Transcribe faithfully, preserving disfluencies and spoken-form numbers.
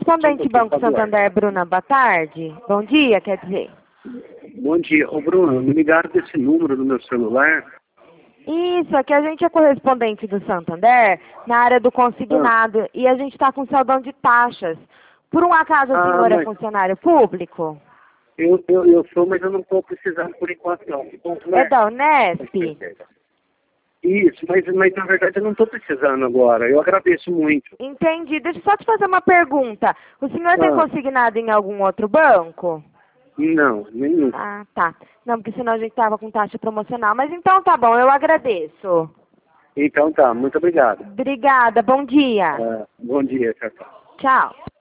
Correspondente Banco Santander, Bruna, boa tarde. Bom dia, quer dizer. Bom dia. Ô, Bruno, me ligaram desse número do meu celular. Isso, aqui a gente é correspondente do Santander, na área do consignado, ah. e a gente está com saudão de taxas. Por um acaso o ah, senhor mas... é funcionário público? Eu, eu, eu sou, mas eu não estou precisando por enquanto, não. É, é da Unesp? Isso, mas, mas na verdade eu não estou precisando agora. Eu agradeço muito. Entendi. Deixa eu só te fazer uma pergunta. O senhor ah. tem consignado em algum outro banco? Não, nenhum. Ah, tá. Não, porque senão a gente tava com taxa promocional. Mas então tá bom, eu agradeço. Então tá, muito obrigado. Obrigada, bom dia. Ah, bom dia, tchau, tchau. Tchau.